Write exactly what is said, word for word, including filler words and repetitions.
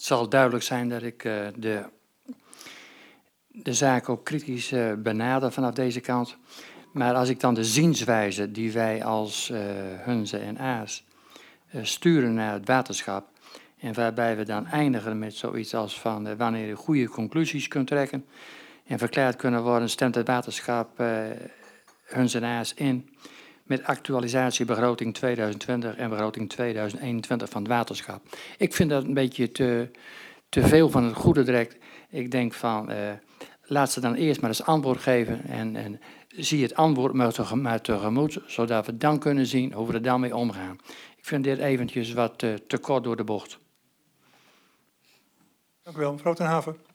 zal duidelijk zijn dat ik uh, de, de zaak ook kritisch uh, benader vanaf deze kant. Maar als ik dan de zienswijze die wij als uh, Hunze en Aas uh, sturen naar het waterschap, en waarbij we dan eindigen met zoiets als van uh, wanneer je goede conclusies kunt trekken en verklaard kunnen worden, stemt het waterschap uh, Hunze en Aas in met actualisatiebegroting tweeduizend twintig en begroting tweeduizend eenentwintig van het waterschap. Ik vind dat een beetje te, te veel van het goede direct. Ik denk van, uh, laat ze dan eerst maar eens antwoord geven en, en zie het antwoord maar tegemoet, zodat we dan kunnen zien hoe we er dan mee omgaan. Ik vind dit eventjes wat uh, te kort door de bocht. Dank u wel, mevrouw ten Haven.